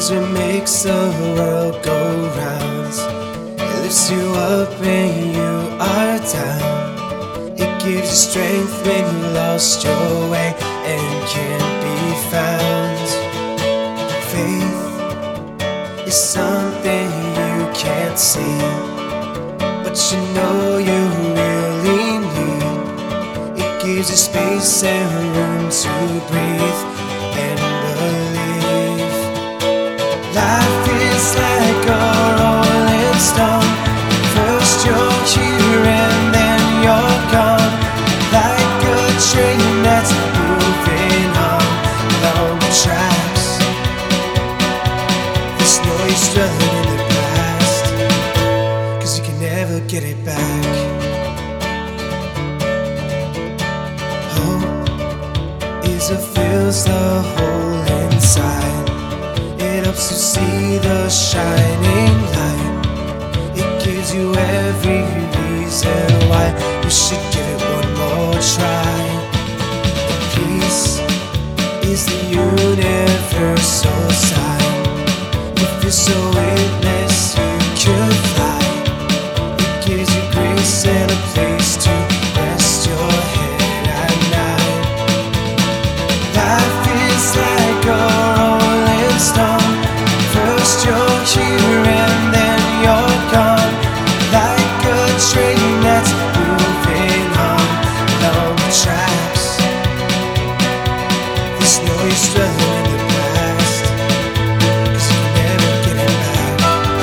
is what makes the world go round. It lifts you up when you are down. It gives you strength when you lost your way and can't be found. Faith is something you can't see, but you know you really need. It gives you space and room to breathe and believe. Life is like a rolling stone. First you're here and then you're gone. Like a train that's moving on along the tracks. There's no use dwelling in the past, 'cause you can never get it back. Hope is what fills the hole inside. It helps you see the shining light. It gives you every reason why you should give it one more try. Peace is the universal sign. If you're so weightless, you could fly. It gives you grace and a place to rest your head at night. Life is like a rolling stone. First you're here and then you're gone. Like a train that's moving on along the tracks. There's no use dwelling in the past, 'cause you can never get it back.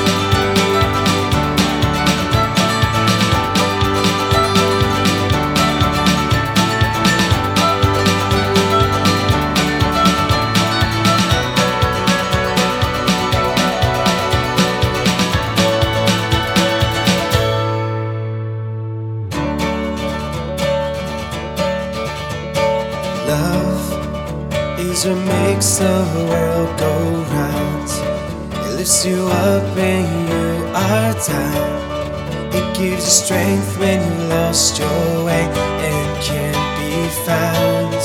Love is what makes the world go round. It lifts you up when you are down. It gives you strength when you lost your way and can't be found.